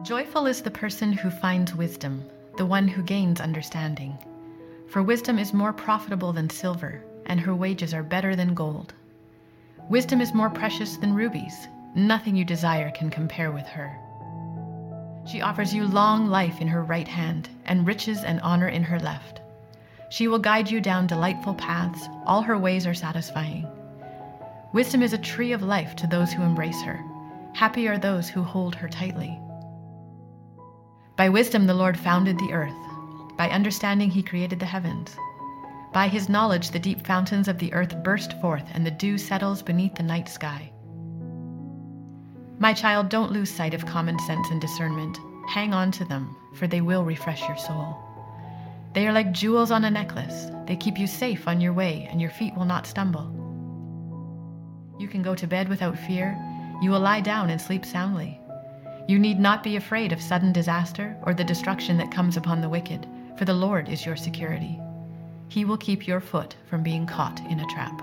Joyful is the person who finds wisdom, the one who gains understanding. For wisdom is more profitable than silver, and her wages are better than gold. Wisdom is more precious than rubies. Nothing you desire can compare with her. She offers you long life in her right hand, and riches and honor in her left. She will guide you down delightful paths. All her ways are satisfying. Wisdom is a tree of life to those who embrace her. Happy are those who hold her tightly. By wisdom the Lord founded the earth. By understanding he created the heavens. By his knowledge the deep fountains of the earth burst forth, and the dew settles beneath the night sky. My child, don't lose sight of common sense and discernment. Hang on to them, for they will refresh your soul. They are like jewels on a necklace. They keep you safe on your way, and your feet will not stumble. You can go to bed without fear. You will lie down and sleep soundly. You need not be afraid of sudden disaster or the destruction that comes upon the wicked, for the Lord is your security. He will keep your foot from being caught in a trap.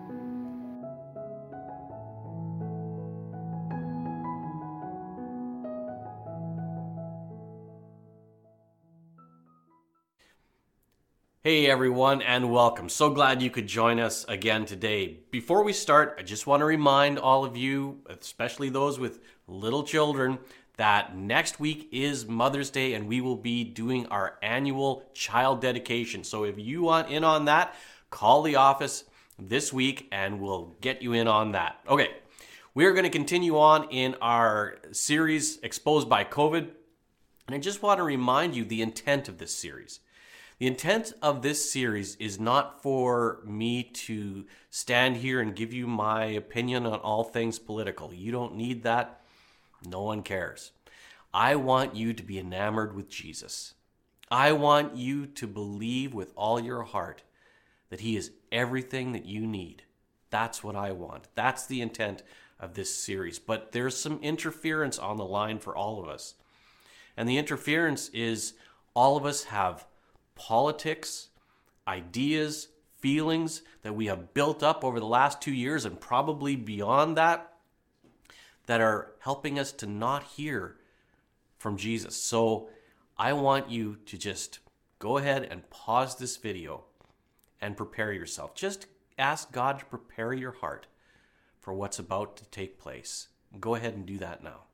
Hey everyone, and welcome. So glad you could join us again today. Before we start, I just want to remind all of you, especially those with little children, that next week is Mother's Day and we will be doing our annual child dedication. So if you want in on that, call the office this week and we'll get you in on that. Okay, we're going to continue on in our series, Exposed by COVID. And I just want to remind you the intent of this series. The intent of this series is not for me to stand here and give you my opinion on all things political. You don't need that. No one cares. I want you to be enamored with Jesus. I want you to believe with all your heart that he is everything that you need. That's what I want. That's the intent of this series. But there's some interference on the line for all of us. And the interference is all of us have politics, ideas, feelings that we have built up over the last 2 years and probably beyond that are helping us to not hear from Jesus. So I want you to just go ahead and pause this video and prepare yourself. Just ask God to prepare your heart for what's about to take place. Go ahead and do that now.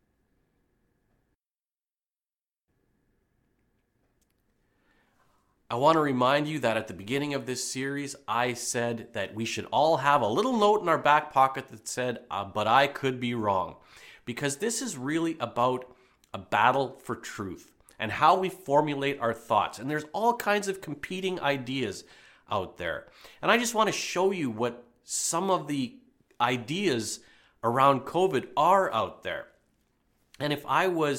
I want to remind you that at the beginning of this series, I said that we should all have a little note in our back pocket that said, but I could be wrong. Because this is really about a battle for truth and how we formulate our thoughts. And there's all kinds of competing ideas out there. And I just want to show you what some of the ideas around COVID are out there. And if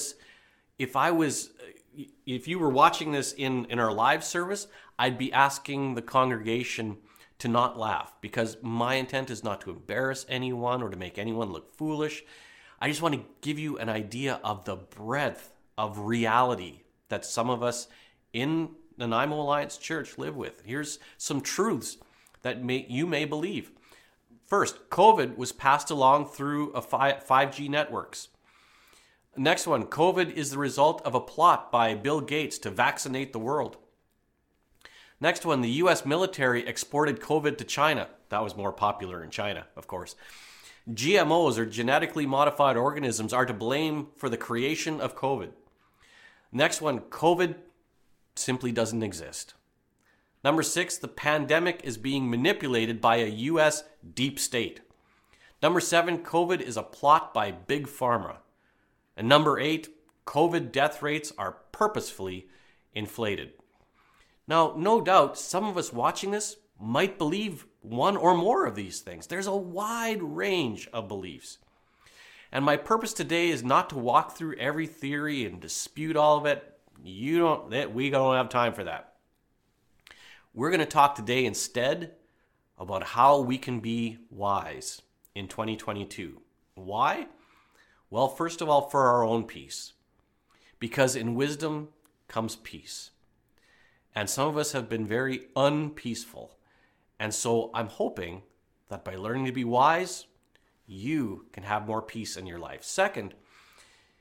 you were watching this in our live service, I'd be asking the congregation to not laugh, because my intent is not to embarrass anyone or to make anyone look foolish. I just want to give you an idea of the breadth of reality that some of us in the Nanaimo Alliance Church live with. Here's some truths that you may believe. First, COVID was passed along through 5G networks. Next one, COVID is the result of a plot by Bill Gates to vaccinate the world. Next one, the U.S. military exported COVID to China. That was more popular in China, of course. GMOs, or genetically modified organisms, are to blame for the creation of COVID. Next one, COVID simply doesn't exist. Number 6, the pandemic is being manipulated by a U.S. deep state. Number 7, COVID is a plot by Big Pharma. And number 8, COVID death rates are purposefully inflated. Now, no doubt, some of us watching this might believe one or more of these things. There's a wide range of beliefs. And my purpose today is not to walk through every theory and dispute all of it. We don't have time for that. We're going to talk today instead about how we can be wise in 2022. Why? Well, first of all, for our own peace. Because in wisdom comes peace. And some of us have been very unpeaceful. And so I'm hoping that by learning to be wise, you can have more peace in your life. Second,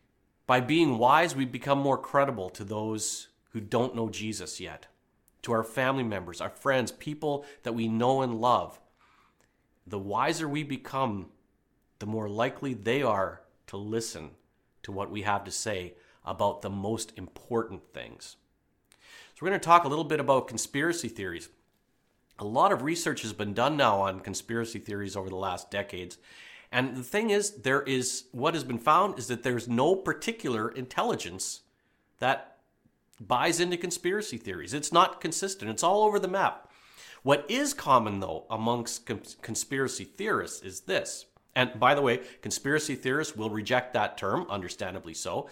By being wise, we become more credible to those who don't know Jesus yet, to our family members, our friends, people that we know and love. The wiser we become, the more likely they are to listen to what we have to say about the most important things. So we're going to talk a little bit about conspiracy theories. A lot of research has been done now on conspiracy theories over the last decades. And the thing is, what has been found is that there's no particular intelligence that buys into conspiracy theories. It's not consistent. It's all over the map. What is common, though, amongst conspiracy theorists is this. And by the way, conspiracy theorists will reject that term, understandably so.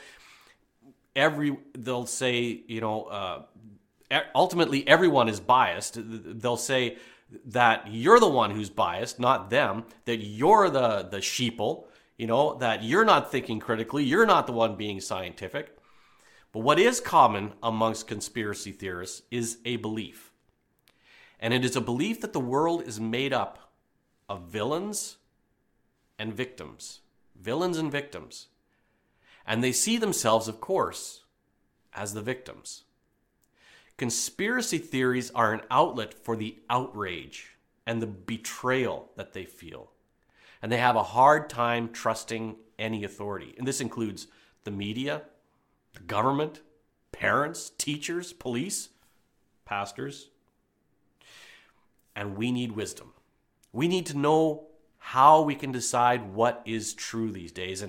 They'll say, ultimately everyone is biased. They'll say that you're the one who's biased, not them, that you're the sheeple, that you're not thinking critically, you're not the one being scientific. But what is common amongst conspiracy theorists is a belief. And it is a belief that the world is made up of villains and victims. Villains and victims. And they see themselves, of course, as the victims. Conspiracy theories are an outlet for the outrage and the betrayal that they feel. And they have a hard time trusting any authority. And this includes the media, the government, parents, teachers, police, pastors. And we need wisdom. We need to know how we can decide what is true these days.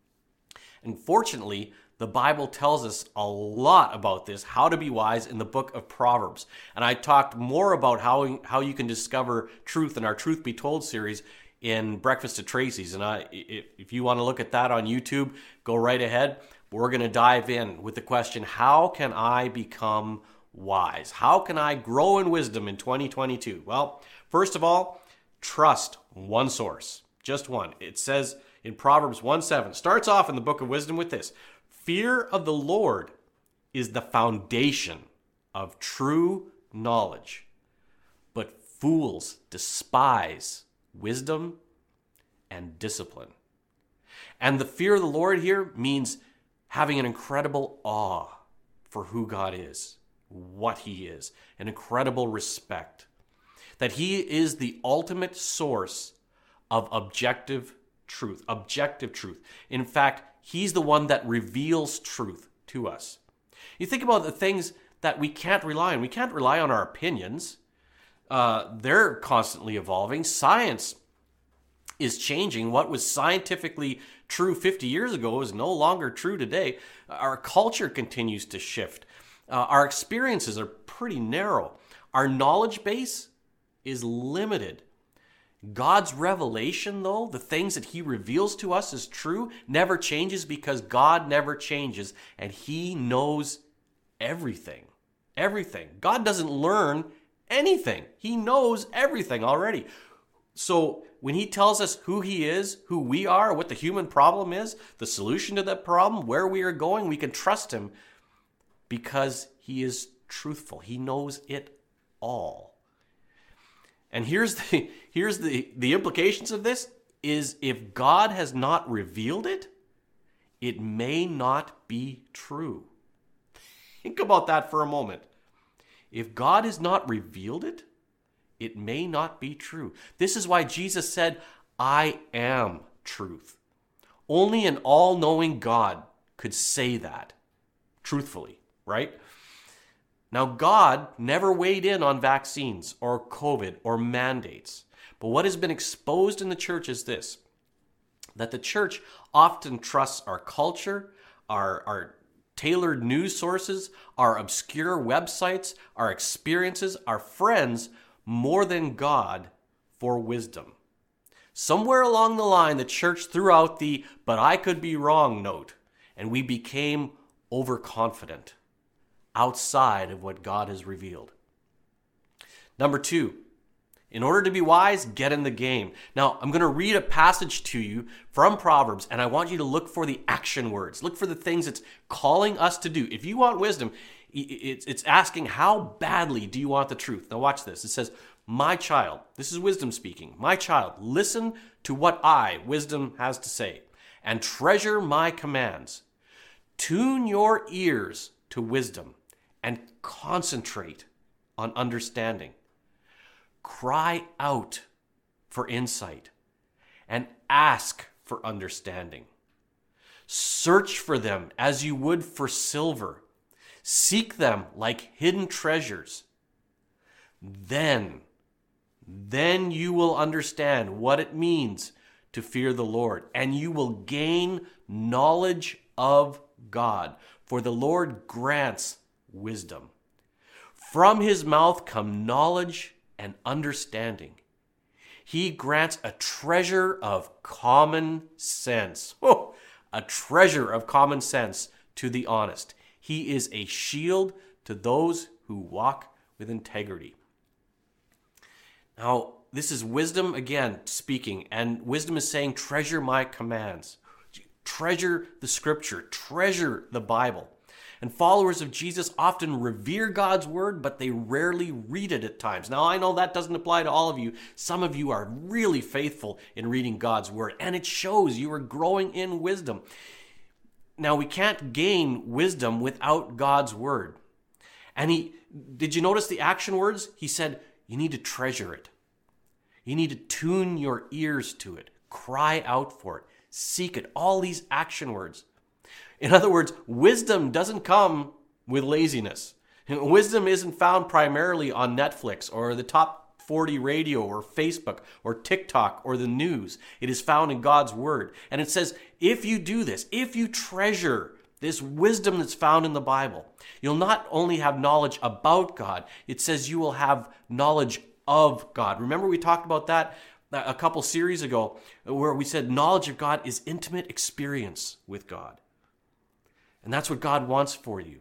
And fortunately, the Bible tells us a lot about this, how to be wise, in the book of Proverbs. And I talked more about how you can discover truth in our Truth Be Told series in Breakfast at Tracy's. And if you want to look at that on YouTube, go right ahead. We're going to dive in with the question, how can I become wise? How can I grow in wisdom in 2022? Well, first of all, trust one source, just one. It says in Proverbs 1:7, starts off in the book of wisdom with this: fear of the Lord is the foundation of true knowledge, but fools despise wisdom and discipline. And the fear of the Lord here means having an incredible awe for who God is, what He is, an incredible respect. That He is the ultimate source of objective truth. In fact, He's the one that reveals truth to us. You think about the things that we can't rely on. We can't rely on our opinions. They're constantly evolving. Science is changing. What was scientifically true 50 years ago is no longer true today. Our culture continues to shift. Our experiences are pretty narrow. Our knowledge base is limited. God's revelation, though, the things that He reveals to us as true, never changes because God never changes and He knows everything. Everything. God doesn't learn anything. He knows everything already. So when He tells us who He is, who we are, what the human problem is, the solution to that problem, where we are going, we can trust Him because He is truthful. He knows it all. And here's the implications of this is if God has not revealed it, it may not be true. Think about that for a moment. If God has not revealed it, it may not be true. This is why Jesus said, I am truth. Only an all-knowing God could say that truthfully, right? Now, God never weighed in on vaccines or COVID or mandates. But what has been exposed in the church is this, that the church often trusts our culture, our tailored news sources, our obscure websites, our experiences, our friends, more than God for wisdom. Somewhere along the line, the church threw out the "but I could be wrong" note, and we became overconfident outside of what God has revealed. Number 2, in order to be wise, get in the game. Now, I'm going to read a passage to you from Proverbs, and I want you to look for the action words. Look for the things it's calling us to do. If you want wisdom, it's asking, how badly do you want the truth? Now watch this. It says, my child, this is wisdom speaking, my child, listen to what I, wisdom, has to say, and treasure my commands. Tune your ears to wisdom and concentrate on understanding. Cry out for insight and ask for understanding. Search for them as you would for silver. Seek them like hidden treasures. Then you will understand what it means to fear the Lord, and you will gain knowledge of God, for the Lord grants wisdom. From his mouth come knowledge and understanding. He grants a treasure of common sense. Oh, a treasure of common sense to the honest. He is a shield to those who walk with integrity. Now, this is wisdom again speaking, and wisdom is saying, treasure my commands. Treasure the scripture, treasure the Bible. And followers of Jesus often revere God's word, but they rarely read it at times. Now, I know that doesn't apply to all of you. Some of you are really faithful in reading God's word, and it shows you are growing in wisdom. Now, we can't gain wisdom without God's word. And did you notice the action words? He said, you need to treasure it. You need to tune your ears to it. Cry out for it. Seek it. All these action words. In other words, wisdom doesn't come with laziness. Wisdom isn't found primarily on Netflix or the top 40 radio or Facebook or TikTok or the news. It is found in God's word. And it says, if you do this, if you treasure this wisdom that's found in the Bible, you'll not only have knowledge about God, it says you will have knowledge of God. Remember we talked about that a couple series ago where we said knowledge of God is intimate experience with God. And that's what God wants for you.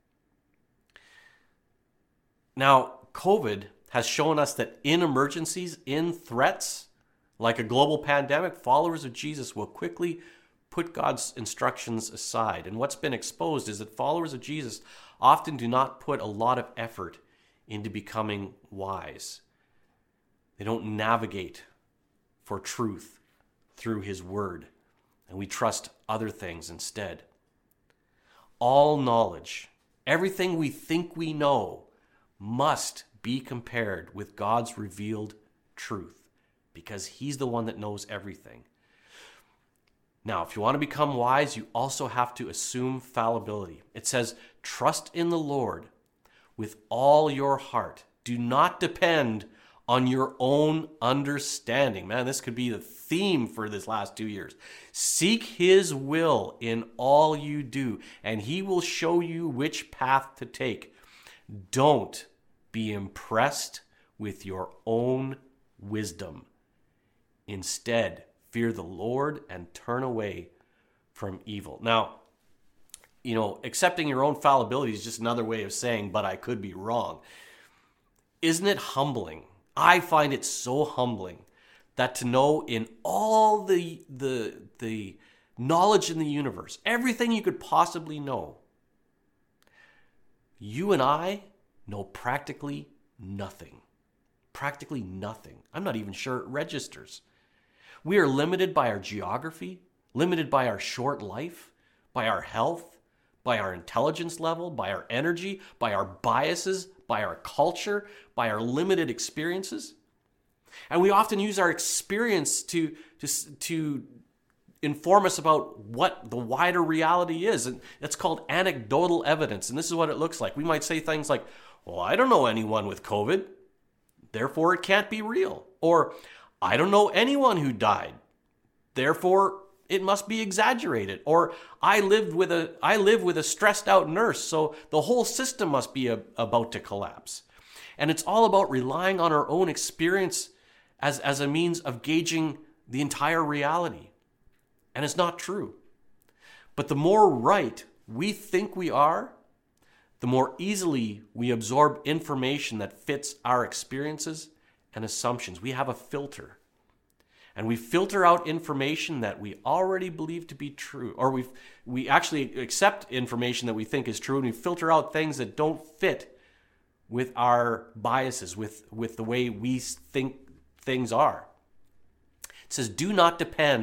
Now, COVID has shown us that in emergencies, in threats, like a global pandemic, followers of Jesus will quickly put God's instructions aside. And what's been exposed is that followers of Jesus often do not put a lot of effort into becoming wise. They don't navigate for truth through his word, and we trust other things instead. All knowledge, everything we think we know, must be compared with God's revealed truth, because he's the one that knows everything. Now, if you want to become wise, you also have to assume fallibility. It says, trust in the Lord with all your heart. Do not depend on your own understanding. Man, this could be the theme for this last 2 years. Seek his will in all you do, and he will show you which path to take. Don't be impressed with your own wisdom. Instead, fear the Lord and turn away from evil. Now, accepting your own fallibility is just another way of saying, but I could be wrong. Isn't it humbling? I find it so humbling that to know in all the knowledge in the universe, everything you could possibly know, you and I know practically nothing. Practically nothing. I'm not even sure it registers. We are limited by our geography, limited by our short life, by our health, by our intelligence level, by our energy, by our biases, by our culture, by our limited experiences. And we often use our experience to inform us about what the wider reality is. And it's called anecdotal evidence. And this is what it looks like. We might say things like, well, I don't know anyone with COVID, therefore it can't be real. Or, I don't know anyone who died, therefore it must be exaggerated. Or, I live with a stressed out nurse, so the whole system must be about to collapse. And it's all about relying on our own experience as a means of gauging the entire reality. And it's not true. But the more right we think we are, the more easily we absorb information that fits our experiences and assumptions. We have a filter. And we filter out information that we already believe to be true. Or we actually accept information that we think is true, and we filter out things that don't fit with our biases, with the way we think things are. It says, do not depend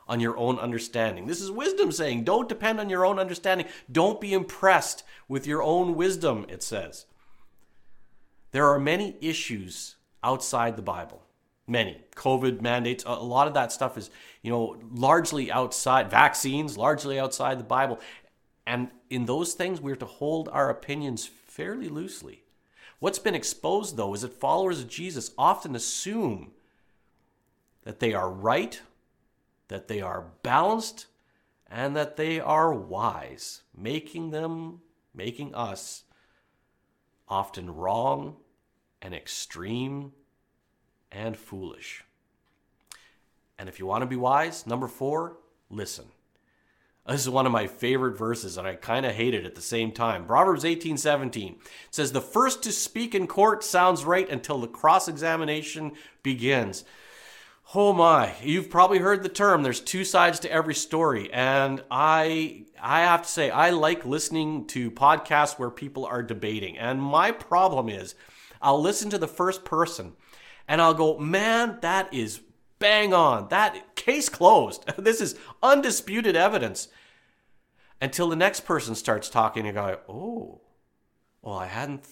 on your own understanding. This is wisdom saying, don't depend on your own understanding. Don't be impressed with your own wisdom, it says. There are many issues outside the Bible. Many. COVID mandates, a lot of that stuff is, largely outside. Vaccines, largely outside the Bible. And in those things, we're to hold our opinions fairly loosely. What's been exposed, though, is that followers of Jesus often assume that they are right, that they are balanced, and that they are wise, making us often wrong and extreme and foolish. And if you want to be wise, number 4, listen. This is one of my favorite verses, and I kind of hate it at the same time. Proverbs 18:17 says, "The first to speak in court sounds right until the cross-examination begins." Oh my, you've probably heard the term, there's 2 sides to every story. And I have to say, I like listening to podcasts where people are debating. And my problem is, I'll listen to the first person and I'll go, man, that is bang on. That case closed. This is undisputed evidence. Until the next person starts talking and go, oh, well, I hadn't,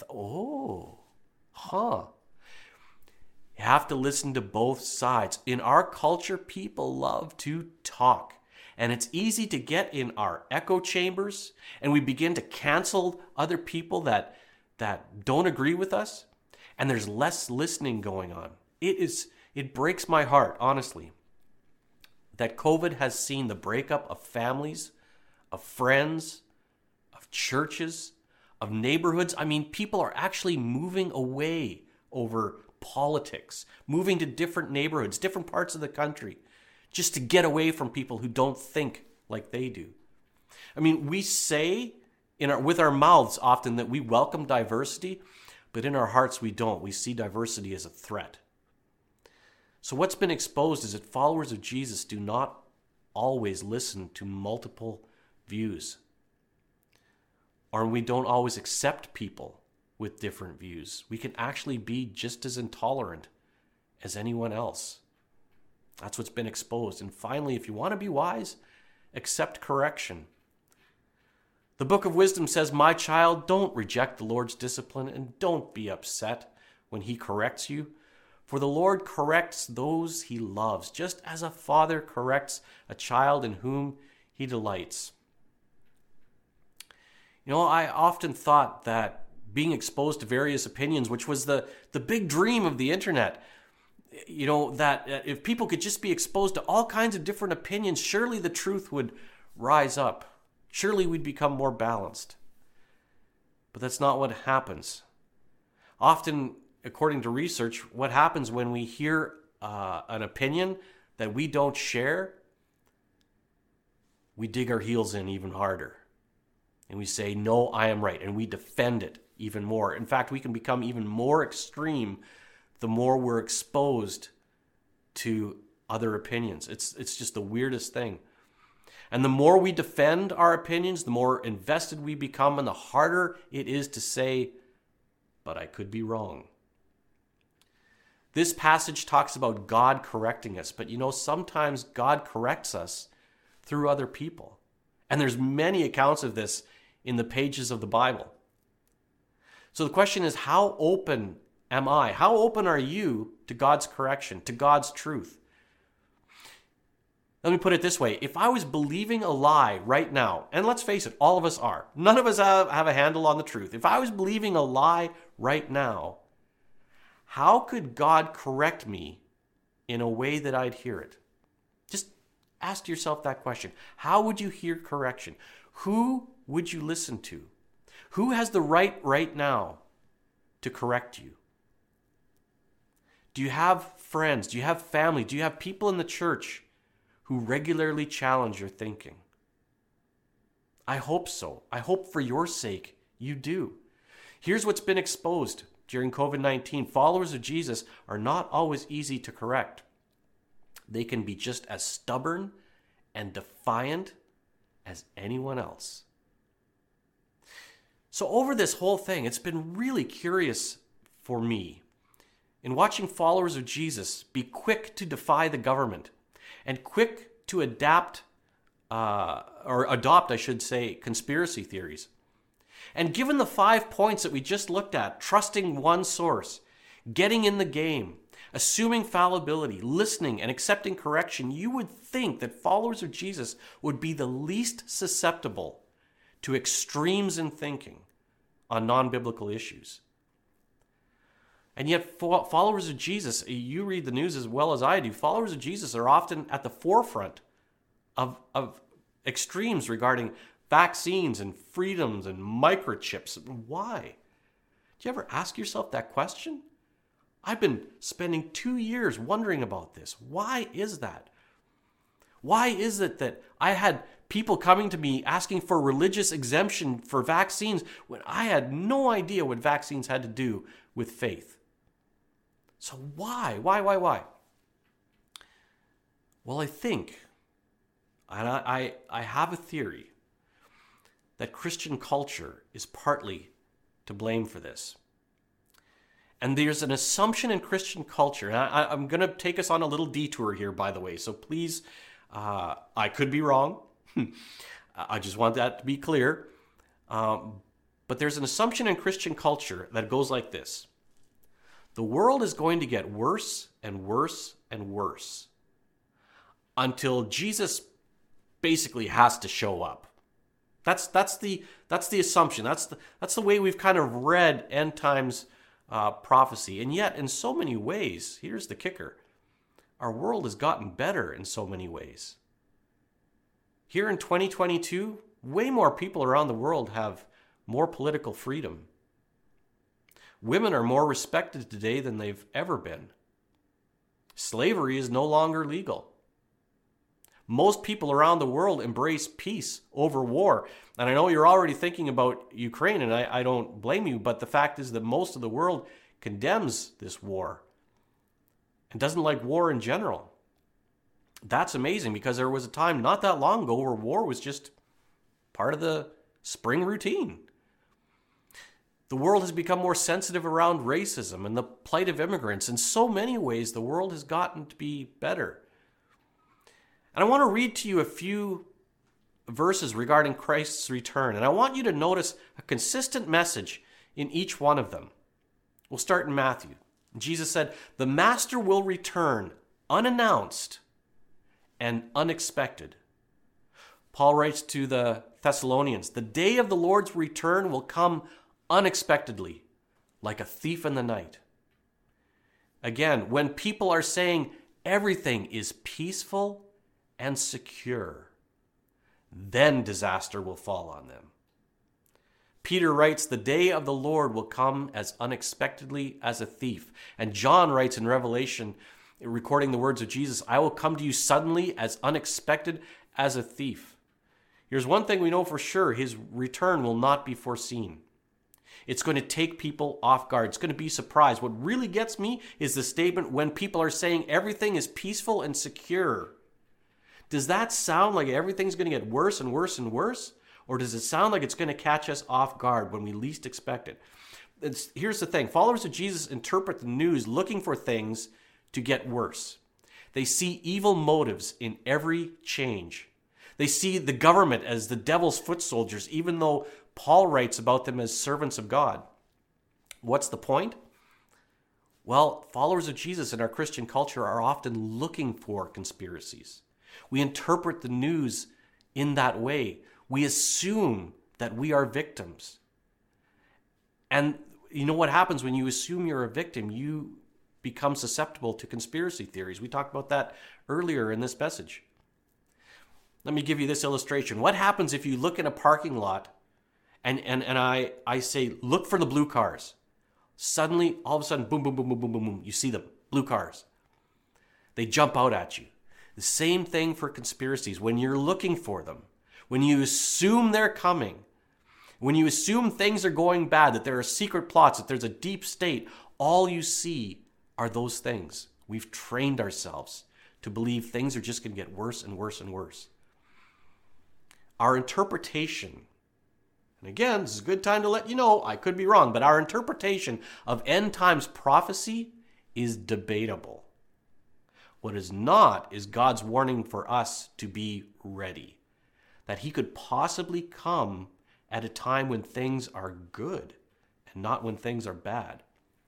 You have to listen to both sides. In our culture, people love to talk. And it's easy to get in our echo chambers and we begin to cancel other people that don't agree with us. And there's less listening going on. It breaks my heart, honestly, that COVID has seen the breakup of families, of friends, of churches, of neighborhoods. I mean, people are actually moving away over politics, moving to different neighborhoods, different parts of the country, just to get away from people who don't think like they do. I mean, we say with our mouths often that we welcome diversity, but in our hearts we don't. We see diversity as a threat. So what's been exposed is that followers of Jesus do not always listen to multiple views, or we don't always accept people with different views. We can actually be just as intolerant as anyone else. That's what's been exposed. And finally, if you want to be wise, accept correction. The Book of Wisdom says, "My child, don't reject the Lord's discipline and don't be upset when he corrects you. For the Lord corrects those he loves, just as a father corrects a child in whom he delights." I often thought that being exposed to various opinions, which was the big dream of the internet, that if people could just be exposed to all kinds of different opinions, surely the truth would rise up. Surely we'd become more balanced. But that's not what happens. Often, according to research, what happens when we hear an opinion that we don't share, we dig our heels in even harder. And we say, no, I am right. And we defend it even more. In fact, we can become even more extreme the more we're exposed to other opinions. It's just the weirdest thing. And the more we defend our opinions, the more invested we become, and the harder it is to say, but I could be wrong. This passage talks about God correcting us, but sometimes God corrects us through other people. And there's many accounts of this in the pages of the Bible. So the question is, how open am I? How open are you to God's correction, to God's truth? Let me put it this way. If I was believing a lie right now, and let's face it, all of us are. None of us have a handle on the truth. If I was believing a lie right now, how could God correct me in a way that I'd hear it? Just ask yourself that question. How would you hear correction? Who would you listen to? Who has the right now to correct you? Do you have friends? Do you have family? Do you have people in the church who regularly challenge your thinking? I hope so. I hope for your sake you do. Here's what's been exposed during COVID-19. Followers of Jesus are not always easy to correct. They can be just as stubborn and defiant as anyone else. So over this whole thing, it's been really curious for me in watching followers of Jesus be quick to defy the government and quick to adopt, I should say, conspiracy theories. And given the 5 points that we just looked at, trusting one source, getting in the game, assuming fallibility, listening, and accepting correction, you would think that followers of Jesus would be the least susceptible to extremes in thinking on non-biblical issues. And yet followers of Jesus, you read the news as well as I do, followers of Jesus are often at the forefront of extremes regarding vaccines and freedoms and microchips. Why? Do you ever ask yourself that question? I've been spending 2 years wondering about this. Why is that? Why is it that I had people coming to me asking for religious exemption for vaccines when I had no idea what vaccines had to do with faith? So why? Well, I think, and I have a theory, that Christian culture is partly to blame for this. And there's an assumption in Christian culture, and I'm going to take us on a little detour here, by the way, so please, I could be wrong. I just want that to be clear. But there's an assumption in Christian culture that goes like this. The world is going to get worse and worse and worse until Jesus basically has to show up. That's the assumption. That's the way we've kind of read end times prophecy. And yet, in so many ways, here's the kicker: our world has gotten better in so many ways. Here in 2022, way more people around the world have more political freedom. Women are more respected today than they've ever been. Slavery is no longer legal. Most people around the world embrace peace over war. And I know you're already thinking about Ukraine, and I don't blame you, but the fact is that most of the world condemns this war and doesn't like war in general. That's amazing, because there was a time not that long ago where war was just part of the spring routine. The world has become more sensitive around racism and the plight of immigrants. In so many ways, the world has gotten to be better. And I want to read to you a few verses regarding Christ's return. And I want you to notice a consistent message in each one of them. We'll start in Matthew. Jesus said, "The Master will return unannounced and unexpected." Paul writes to the Thessalonians, "The day of the Lord's return will come unexpectedly, like a thief in the night." Again, when people are saying everything is peaceful and secure, then disaster will fall on them. Peter writes, "The day of the Lord will come as unexpectedly as a thief." And John writes in Revelation, recording the words of Jesus, "I will come to you suddenly, as unexpected as a thief." Here's one thing we know for sure: his return will not be foreseen. It's going to take people off guard. It's going to be surprised. What really gets me is the statement, when people are saying everything is peaceful and secure. Does that sound like everything's going to get worse and worse and worse? Or does it sound like it's going to catch us off guard when we least expect it? Here's the thing. Followers of Jesus interpret the news looking for things to get worse. They see evil motives in every change. They see the government as the devil's foot soldiers, even though Paul writes about them as servants of God. What's the point? Well, followers of Jesus in our Christian culture are often looking for conspiracies. We interpret the news in that way. We assume that we are victims. And you know what happens when you assume you're a victim? You become susceptible to conspiracy theories. We talked about that earlier in this message. Let me give you this illustration. What happens if you look in a parking lot and I say, look for the blue cars? Suddenly, all of a sudden, boom, boom, boom, boom, boom, boom, boom, you see them, blue cars. They jump out at you. The same thing for conspiracies. When you're looking for them, when you assume they're coming, when you assume things are going bad, that there are secret plots, that there's a deep state, all you see are those things. We've trained ourselves to believe things are just going to get worse and worse and worse. Our interpretation, and again, this is a good time to let you know, I could be wrong, but our interpretation of end times prophecy is debatable. What is not is God's warning for us to be ready, that he could possibly come at a time when things are good and not when things are bad.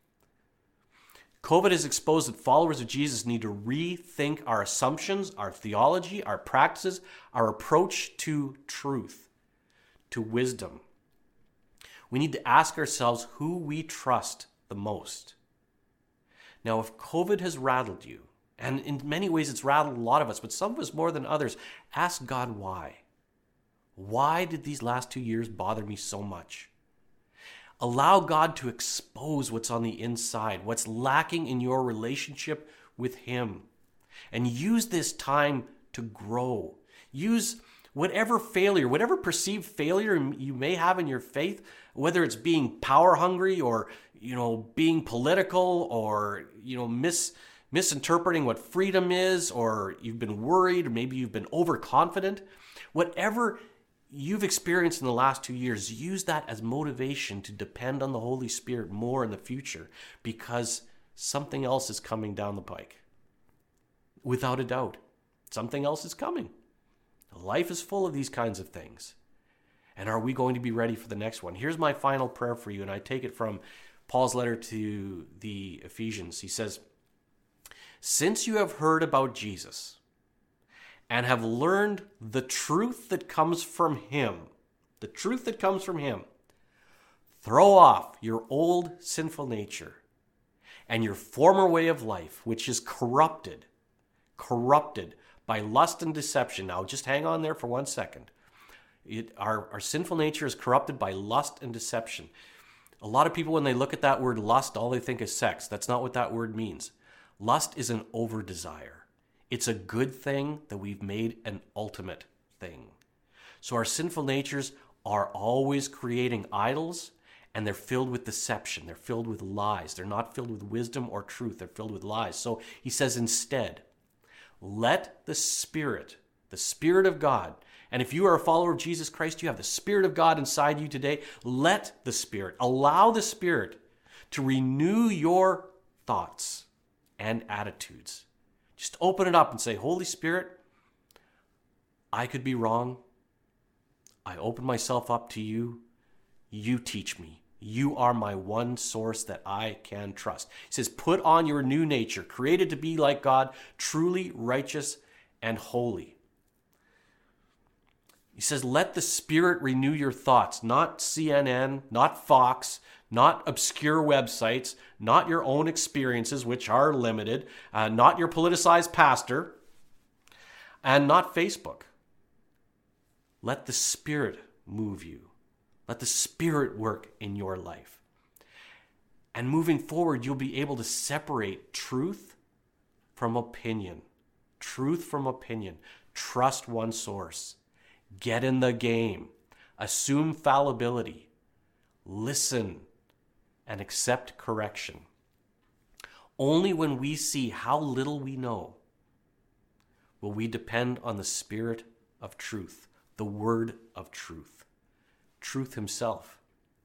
COVID has exposed that followers of Jesus need to rethink our assumptions, our theology, our practices, our approach to truth, to wisdom. We need to ask ourselves who we trust the most. Now, if COVID has rattled you, and in many ways it's rattled a lot of us, but some of us more than others, ask God why. Why did these last 2 years bother me so much? Allow God to expose what's on the inside, what's lacking in your relationship with him. And use this time to grow. Use whatever failure, whatever perceived failure you may have in your faith, whether it's being power hungry or, being political or, misinterpreting what freedom is, or you've been worried, or maybe you've been overconfident. Whatever you've experienced in the last 2 years, use that as motivation to depend on the Holy Spirit more in the future, because something else is coming down the pike. Without a doubt, something else is coming. Life is full of these kinds of things. And are we going to be ready for the next one? Here's my final prayer for you, and I take it from Paul's letter to the Ephesians. He says, "Since you have heard about Jesus and have learned the truth that comes from him, throw off your old sinful nature and your former way of life, which is corrupted by lust and deception." Now, just hang on there for 1 second. Our sinful nature is corrupted by lust and deception. A lot of people, when they look at that word lust, all they think is sex. That's not what that word means. Lust is an over-desire. It's a good thing that we've made an ultimate thing. So our sinful natures are always creating idols, and they're filled with deception. They're filled with lies. They're not filled with wisdom or truth. They're filled with lies. So he says instead, let the Spirit of God, and if you are a follower of Jesus Christ, you have the Spirit of God inside you today. Allow the Spirit to renew your thoughts and attitudes. Just open it up and say, Holy Spirit, I could be wrong. I open myself up to you. You teach me. You are my one source that I can trust. He says, put on your new nature, created to be like God, truly righteous and holy. He says, let the Spirit renew your thoughts, not CNN, not Fox, not obscure websites, not your own experiences, which are limited, not your politicized pastor, and not Facebook. Let the Spirit move you. Let the Spirit work in your life. And moving forward, you'll be able to separate truth from opinion. Truth from opinion. Trust one source. Get in the game. Assume fallibility. Listen and accept correction. Only when we see how little we know will we depend on the Spirit of truth, the Word of truth, truth himself.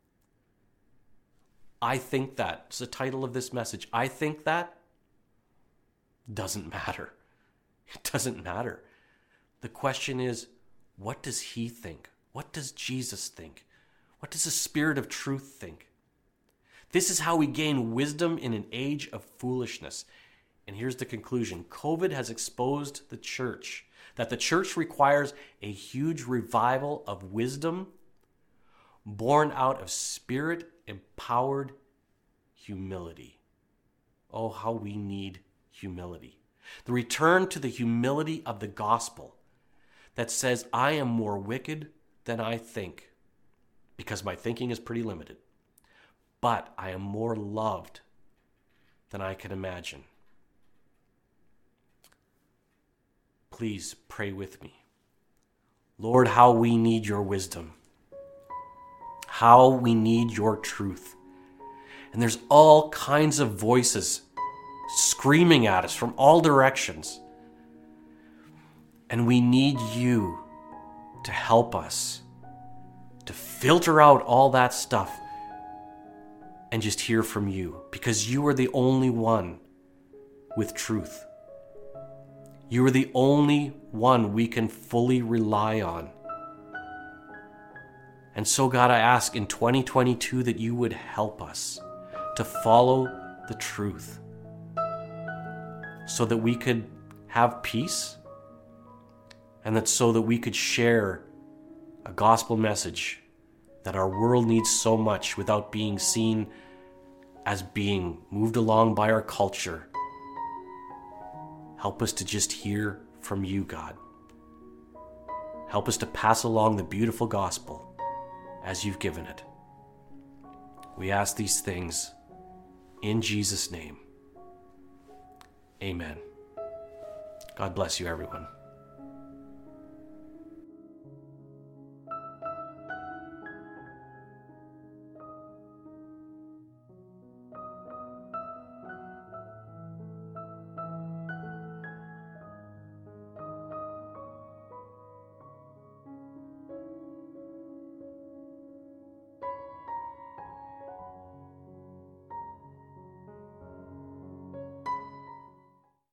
I think that. It's the title of this message. I think that doesn't matter. It doesn't matter. The question is, what does he think? What does Jesus think? What does the Spirit of truth think? This is how we gain wisdom in an age of foolishness. And here's the conclusion. COVID has exposed the church, that the church requires a huge revival of wisdom born out of Spirit-empowered humility. Oh, how we need humility. The return to the humility of the gospel that says, I am more wicked than I think, because my thinking is pretty limited. But I am more loved than I can imagine. Please pray with me. Lord, how we need your wisdom. How we need your truth. And there's all kinds of voices screaming at us from all directions. And we need you to help us to filter out all that stuff and just hear from you, because you are the only one with truth. You are the only one we can fully rely on. And so, God, I ask in 2022 that you would help us to follow the truth so that we could have peace, and so that we could share a gospel message that our world needs so much without being seen as being moved along by our culture. Help us to just hear from you, God. Help us to pass along the beautiful gospel as you've given it. We ask these things in Jesus' name. Amen. God bless you, everyone.